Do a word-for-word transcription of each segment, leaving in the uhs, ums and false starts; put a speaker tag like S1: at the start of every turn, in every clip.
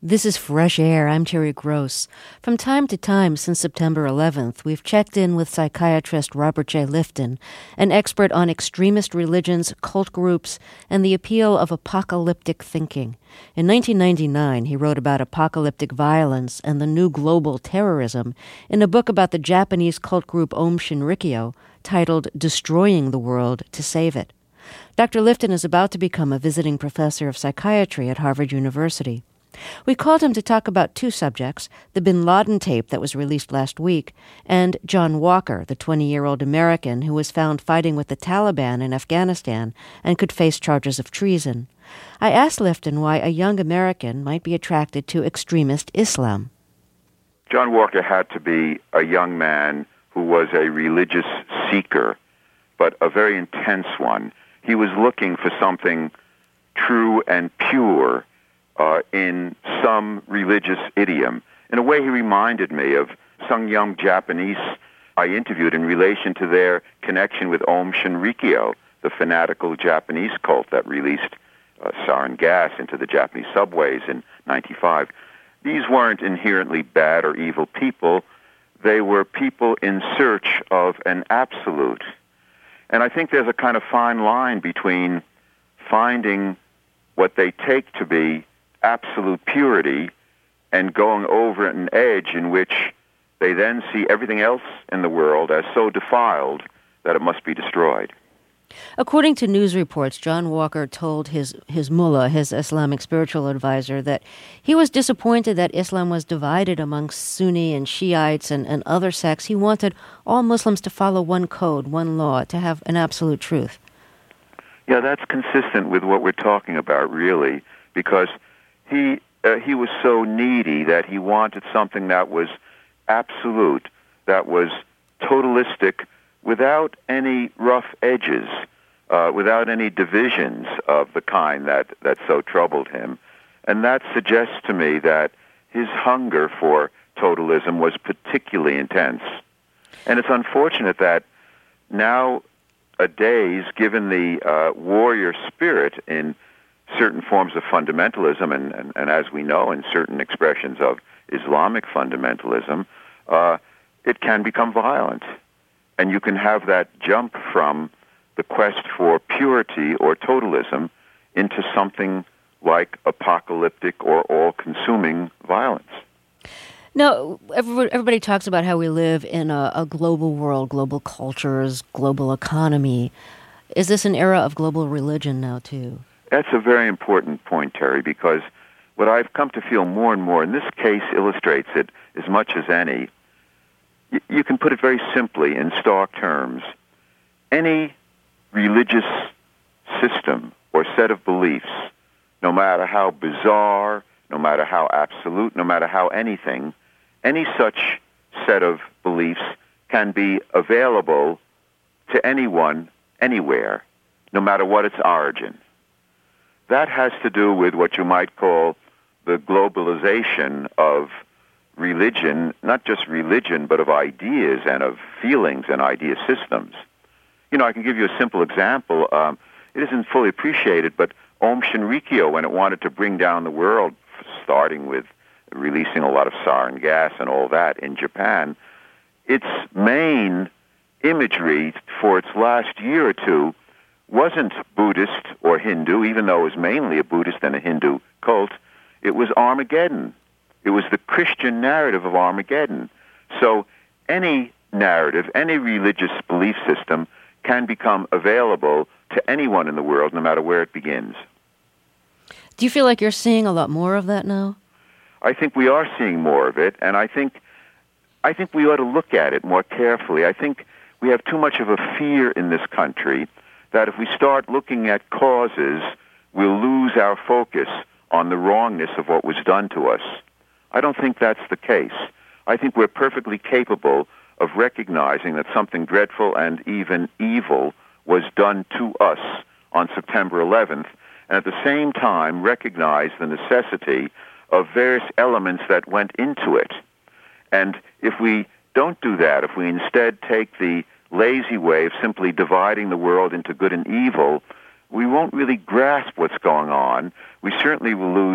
S1: This is Fresh Air. I'm Terry Gross. From time to time since September eleventh, we've checked in with psychiatrist Robert J. Lifton, an expert on extremist religions, cult groups, and the appeal of apocalyptic thinking. In nineteen ninety-nine, he wrote about apocalyptic violence and the new global terrorism in a book about the Japanese cult group Aum Shinrikyo, titled Destroying the World to Save It. Doctor Lifton is about to become a visiting professor of psychiatry at Harvard University. We called him to talk about two subjects, the Bin Laden tape that was released last week, and John Walker, the twenty-year-old American who was found fighting with the Taliban in Afghanistan and could face charges of treason. I asked Lifton why a young American might be attracted to extremist Islam.
S2: John Walker had to be a young man who was a religious seeker, but a very intense one. He was looking for something true and pure Uh, in some religious idiom. In a way, he reminded me of some young Japanese I interviewed in relation to their connection with Aum Shinrikyo, the fanatical Japanese cult that released uh, sarin gas into the Japanese subways in ninety-five. These weren't inherently bad or evil people. They were people in search of an absolute. And I think there's a kind of fine line between finding what they take to be absolute purity and going over an edge in which they then see everything else in the world as so defiled that it must be destroyed.
S1: According to news reports, John Walker told his, his mullah, his Islamic spiritual advisor, that he was disappointed that Islam was divided amongst Sunni and Shiites and, and other sects. He wanted all Muslims to follow one code, one law, to have an absolute truth.
S2: Yeah, that's consistent with what we're talking about, really, because He uh, he was so needy that he wanted something that was absolute, that was totalistic, without any rough edges, uh, without any divisions of the kind that, that so troubled him. And that suggests to me that his hunger for totalism was particularly intense. And it's unfortunate that nowadays, given the uh, warrior spirit in certain forms of fundamentalism, and, and, and as we know, in certain expressions of Islamic fundamentalism, uh, it can become violent. And you can have that jump from the quest for purity or totalism into something like apocalyptic or all-consuming violence.
S1: Now, everybody, everybody talks about how we live in a, a global world, global cultures, global economy. Is this an era of global religion now, too?
S2: That's a very important point, Terry, because what I've come to feel more and more, and this case illustrates it as much as any, y- you can put it very simply in stark terms. Any religious system or set of beliefs, no matter how bizarre, no matter how absolute, no matter how anything, any such set of beliefs can be available to anyone, anywhere, no matter what its origin. That has to do with what you might call the globalization of religion, not just religion, but of ideas and of feelings and idea systems. You know, I can give you a simple example. Um, it isn't fully appreciated, but Aum Shinrikyo, when it wanted to bring down the world, starting with releasing a lot of sarin gas and all that in Japan, its main imagery for its last year or two wasn't Buddhist or Hindu, even though it was mainly a Buddhist and a Hindu cult. It was Armageddon. It was the Christian narrative of Armageddon. So any narrative, any religious belief system can become available to anyone in the world, no matter where it begins.
S1: Do you feel like you're seeing a lot more of that now?
S2: I think we are seeing more of it, and I think I think we ought to look at it more carefully. I think we have too much of a fear in this country that if we start looking at causes, we'll lose our focus on the wrongness of what was done to us. I don't think that's the case. I think we're perfectly capable of recognizing that something dreadful and even evil was done to us on September eleventh, and at the same time recognize the necessity of various elements that went into it. And if we don't do that, if we instead take the lazy way of simply dividing the world into good and evil, we won't really grasp what's going on. We certainly will lose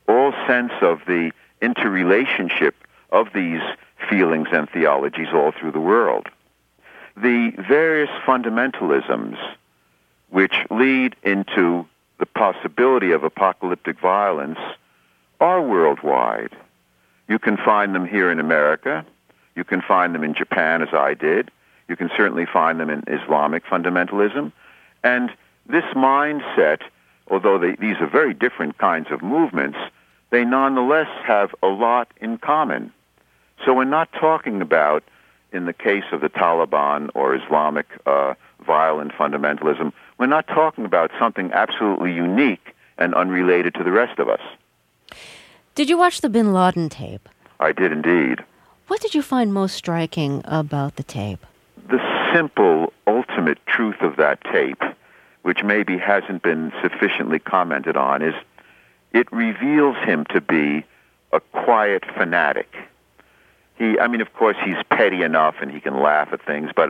S2: all sense of the interrelationship of these feelings and theologies all through the world. The various fundamentalisms which lead into the possibility of apocalyptic violence are worldwide. You can find them here in America. You can find them in Japan, as I did. You can certainly find them in Islamic fundamentalism. And this mindset, although they, these are very different kinds of movements, they nonetheless have a lot in common. So we're not talking about, in the case of the Taliban or Islamic uh, violent fundamentalism, we're not talking about something absolutely unique and unrelated to the rest of us.
S1: Did you watch the Bin Laden tape?
S2: I did indeed.
S1: What did you find most striking about the tape?
S2: The simple, ultimate truth of that tape, which maybe hasn't been sufficiently commented on, is it reveals him to be a quiet fanatic. He, I mean, of course, he's petty enough and he can laugh at things, but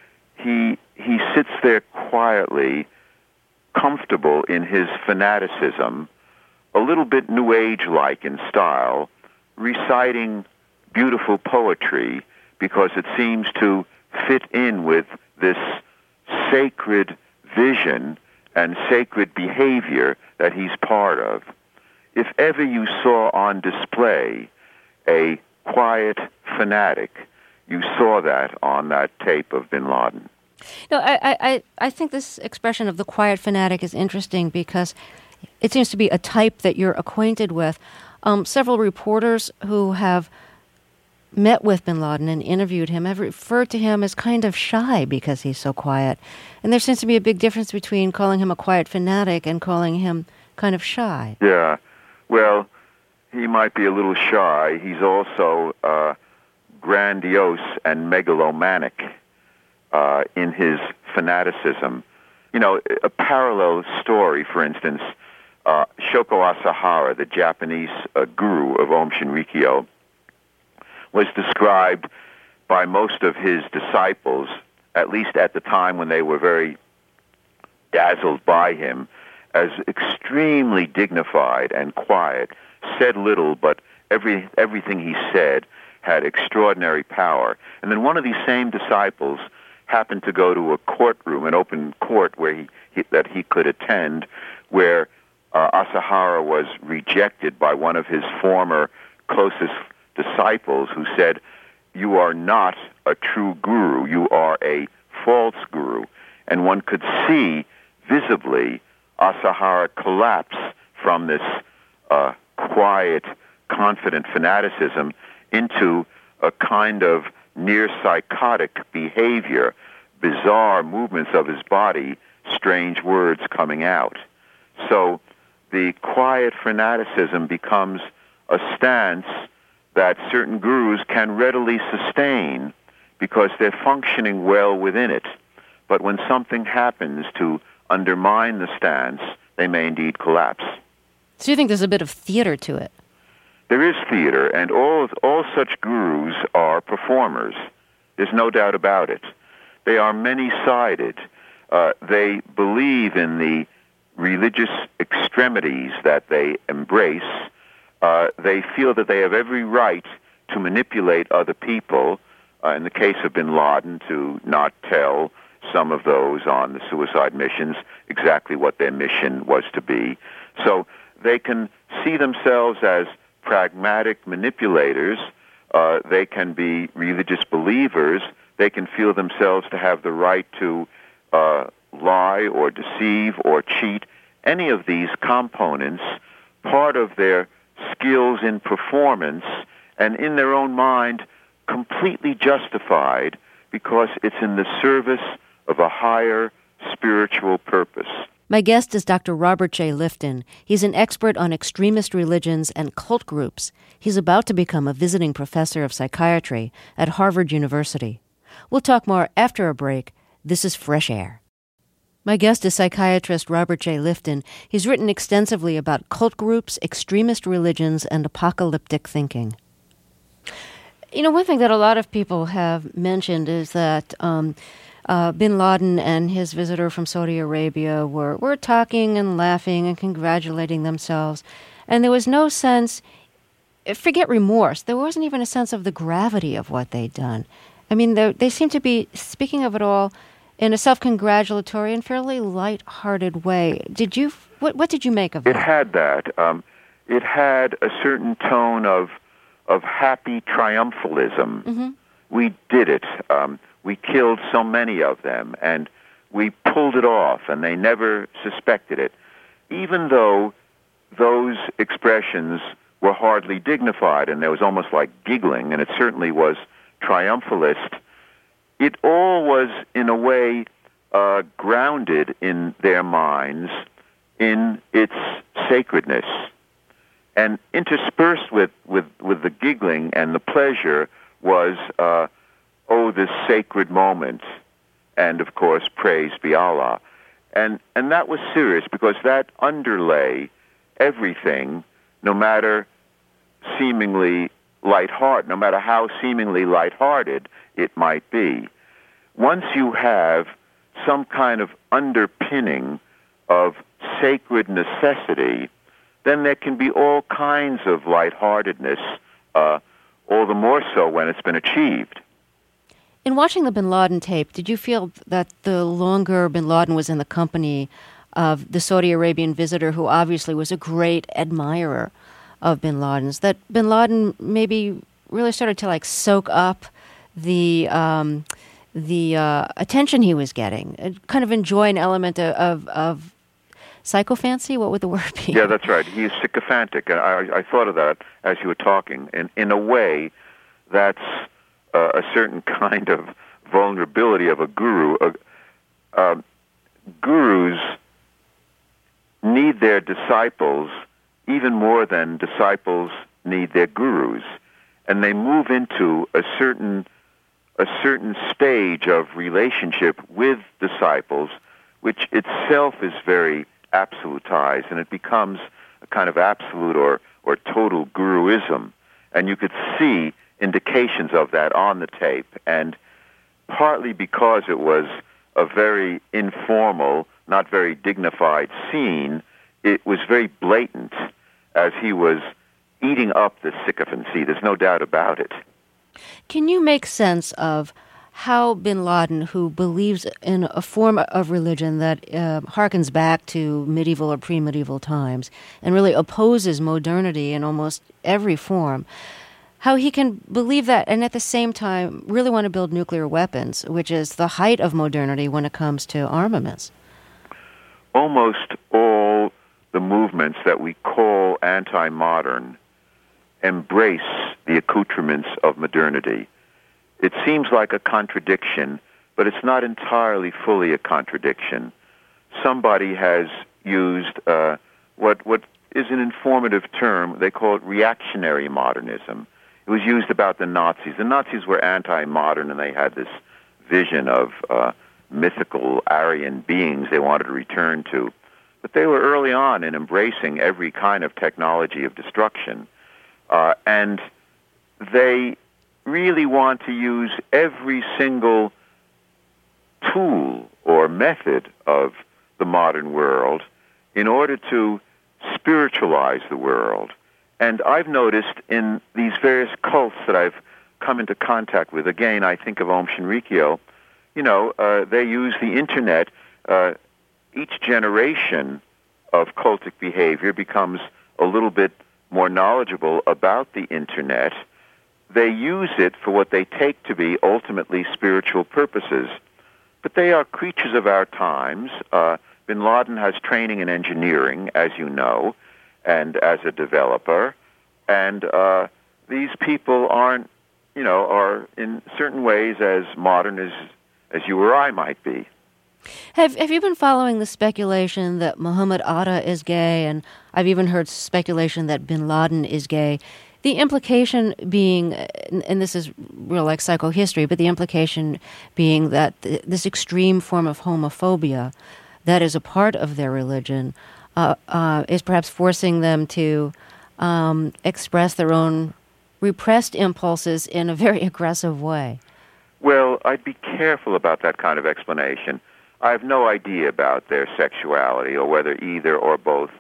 S2: he he sits there quietly, comfortable in his fanaticism, a little bit New Age-like in style, reciting beautiful poetry because it seems to fit in with this sacred vision and sacred behavior that he's part of. If ever you saw on display a quiet fanatic, you saw that on that tape of Bin Laden.
S1: No, I, I, I think this expression of the quiet fanatic is interesting because it seems to be a type that you're acquainted with. Um, several reporters who have met with Bin Laden and interviewed him have referred to him as kind of shy because he's so quiet. And there seems to be a big difference between calling him a quiet fanatic and calling him kind of shy.
S2: Yeah. Well, he might be a little shy. He's also uh, grandiose and megalomaniac uh, in his fanaticism. You know, a parallel story, for instance, uh, Shoko Asahara, the Japanese uh, guru of Aum Shinrikyo, was described by most of his disciples, at least at the time when they were very dazzled by him, as extremely dignified and quiet, said little, but every everything he said had extraordinary power. And then one of these same disciples happened to go to a courtroom, an open court where he, he that he could attend, where uh, Asahara was rejected by one of his former closest disciples who said, "You are not a true guru, you are a false guru." And one could see visibly Asahara collapse from this uh, quiet, confident fanaticism into a kind of near psychotic behavior, bizarre movements of his body, strange words coming out. So the quiet fanaticism becomes a stance that certain gurus can readily sustain because they're functioning well within it. But when something happens to undermine the stance, they may indeed collapse.
S1: So you think there's a bit of theater to it?
S2: There is theater, and all all such gurus are performers. There's no doubt about it. They are many-sided. Uh, they believe in the religious extremities that they embrace. Uh, they feel that they have every right to manipulate other people, uh, in the case of Bin Laden, to not tell some of those on the suicide missions exactly what their mission was to be. So they can see themselves as pragmatic manipulators. Uh, they can be religious believers. They can feel themselves to have the right to uh, lie or deceive or cheat. Any of these components, part of their skills in performance and in their own mind, completely justified because it's in the service of a higher spiritual purpose.
S1: My guest is Doctor Robert J. Lifton. He's an expert on extremist religions and cult groups. He's about to become a visiting professor of psychiatry at Harvard University. We'll talk more after a break. This is Fresh Air. My guest is psychiatrist Robert J. Lifton. He's written extensively about cult groups, extremist religions, and apocalyptic thinking. You know, one thing that a lot of people have mentioned is that um, uh, Bin Laden and his visitor from Saudi Arabia were, were talking and laughing and congratulating themselves. And there was no sense, forget remorse, there wasn't even a sense of the gravity of what they'd done. I mean, they, they seemed to be speaking of it all in a self-congratulatory and fairly light-hearted way. Did you, what, what did you make of
S2: it?
S1: It
S2: had that. Um, it had a certain tone of of happy triumphalism.
S1: Mm-hmm.
S2: We did it. Um, we killed so many of them, and we pulled it off, and they never suspected it. Even though those expressions were hardly dignified, and there was almost like giggling, and it certainly was triumphalist, it all was, in a way, uh, grounded in their minds in its sacredness. And interspersed with, with, with the giggling and the pleasure was, uh, oh, this sacred moment, and, of course, praise be Allah. And, and that was serious because that underlay everything, no matter seemingly lighthearted, no matter how seemingly lighthearted it might be. Once you have some kind of underpinning of sacred necessity, then there can be all kinds of lightheartedness, uh, all the more so when it's been achieved.
S1: In watching the bin Laden tape, did you feel that the longer bin Laden was in the company of the Saudi Arabian visitor, who obviously was a great admirer of bin Laden's, that bin Laden maybe really started to like soak up the um, the uh, attention he was getting, and kind of enjoy an element of, of, of psychophancy? What would the word be?
S2: Yeah, that's right. He is sycophantic. And I, I thought of that as you were talking. And in a way, that's uh, a certain kind of vulnerability of a guru. Uh, uh, gurus need their disciples even more than disciples need their gurus. And they move into a certain a certain stage of relationship with disciples, which itself is very absolutized, and it becomes a kind of absolute or, or total guruism. And you could see indications of that on the tape, and partly because it was a very informal, not very dignified scene, it was very blatant as he was eating up the sycophancy. There's no doubt about it.
S1: Can you make sense of how bin Laden, who believes in a form of religion that uh, harkens back to medieval or pre-medieval times and really opposes modernity in almost every form, how he can believe that and at the same time really want to build nuclear weapons, which is the height of modernity when it comes to armaments?
S2: Almost all the movements that we call anti-modern embrace the accoutrements of modernity. It seems like a contradiction, but it's not entirely fully a contradiction. Somebody has used uh, what what is an informative term. They call it reactionary modernism. It was used about the Nazis. The Nazis were anti-modern, and they had this vision of uh, mythical Aryan beings they wanted to return to. But they were early on in embracing every kind of technology of destruction. Uh, and they really want to use every single tool or method of the modern world in order to spiritualize the world. And I've noticed in these various cults that I've come into contact with, again, I think of Om Shinrikyo, you know, uh, they use the Internet. Uh, each generation of cultic behavior becomes a little bit more knowledgeable about the Internet. They use it for what they take to be ultimately spiritual purposes. But they are creatures of our times. Uh, bin Laden has training in engineering, as you know, and as a developer. And uh, these people aren't, you know, are in certain ways as modern as, as you or I might be.
S1: Have Have you been following the speculation that Muhammad Atta is gay? And I've even heard speculation that bin Laden is gay. The implication being, and this is real like psychohistory, but the implication being that th- this extreme form of homophobia that is a part of their religion uh, uh, is perhaps forcing them to um, express their own repressed impulses in a very aggressive way.
S2: Well, I'd be careful about that kind of explanation. I have no idea about their sexuality or whether either or both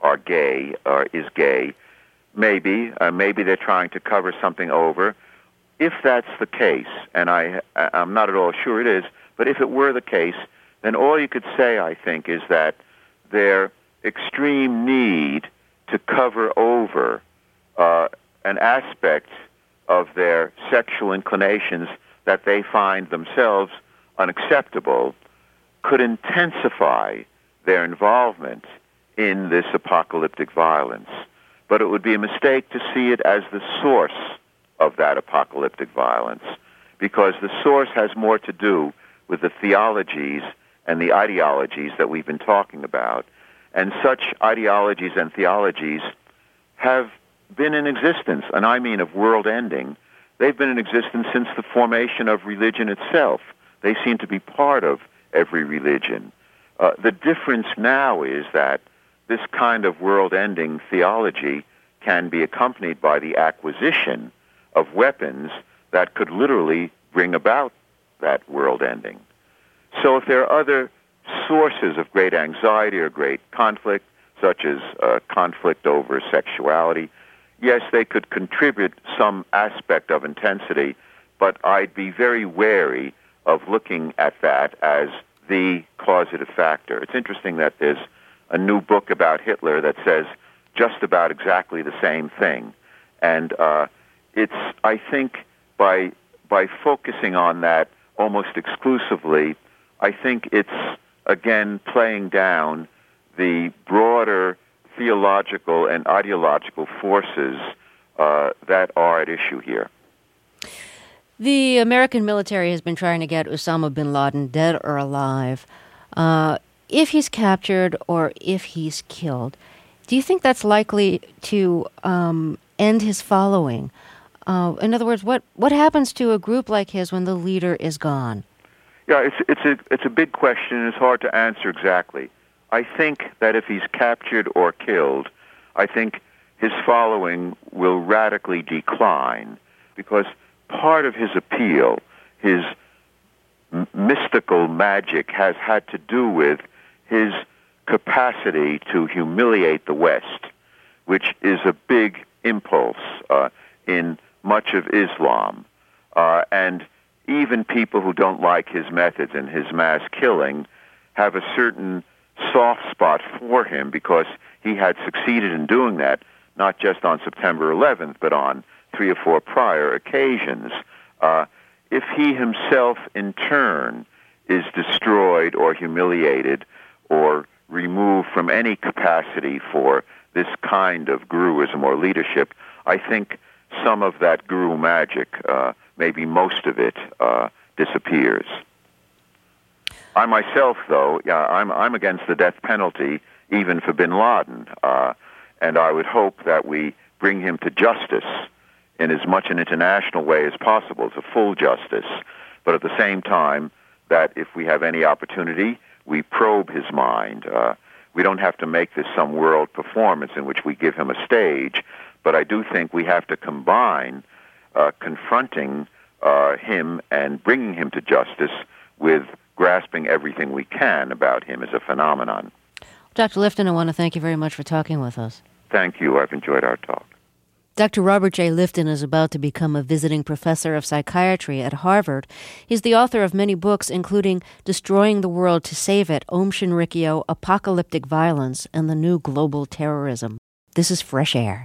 S2: are gay or is gay. Maybe, uh, maybe they're trying to cover something over. If that's the case, and I, I'm not at all sure it is, but if it were the case, then all you could say, I think, is that their extreme need to cover over uh, an aspect of their sexual inclinations that they find themselves unacceptable could intensify their involvement in this apocalyptic violence. But it would be a mistake to see it as the source of that apocalyptic violence, because the source has more to do with the theologies and the ideologies that we've been talking about. And such ideologies and theologies have been in existence, and I mean of world ending. They've been in existence since the formation of religion itself. They seem to be part of every religion. Uh, the difference now is that this kind of world-ending theology can be accompanied by the acquisition of weapons that could literally bring about that world ending. So if there are other sources of great anxiety or great conflict, such as uh, conflict over sexuality, yes, they could contribute some aspect of intensity, but I'd be very wary of looking at that as the causative factor. It's interesting that there's a new book about Hitler that says just about exactly the same thing. And uh, it's, I think, by by focusing on that almost exclusively, I think it's, again, playing down the broader theological and ideological forces uh, that are at issue here.
S1: The American military has been trying to get Osama bin Laden, dead or alive. Uh, if he's captured or if he's killed, do you think that's likely to um, end his following? Uh, in other words, what, what happens to a group like his when the leader is gone?
S2: Yeah, it's it's a it's a big question, and it's hard to answer exactly. I think that if he's captured or killed, I think his following will radically decline, because part of his appeal, his m- mystical magic, has had to do with his capacity to humiliate the West, which is a big impulse uh, in much of Islam. Uh, and even people who don't like his methods and his mass killing have a certain soft spot for him, because he had succeeded in doing that, not just on September eleventh, but on three or four prior occasions. Uh, if he himself, in turn, is destroyed or humiliated or removed from any capacity for this kind of guruism or leadership, I think some of that guru magic, uh, maybe most of it, uh, disappears. I myself, though, yeah, I'm I'm against the death penalty, even for bin Laden, uh, and I would hope that we bring him to justice in as much an international way as possible, to full justice, but at the same time that if we have any opportunity, we probe his mind. Uh, we don't have to make this some world performance in which we give him a stage, but I do think we have to combine uh, confronting uh, him and bringing him to justice with grasping everything we can about him as a phenomenon.
S1: Doctor Lifton, I want to thank you very much for talking with us.
S2: Thank you. I've enjoyed our talk.
S1: Doctor Robert J. Lifton is about to become a visiting professor of psychiatry at Harvard. He's the author of many books, including Destroying the World to Save It, Om Shinrikyo, Apocalyptic Violence, and the New Global Terrorism. This is Fresh Air.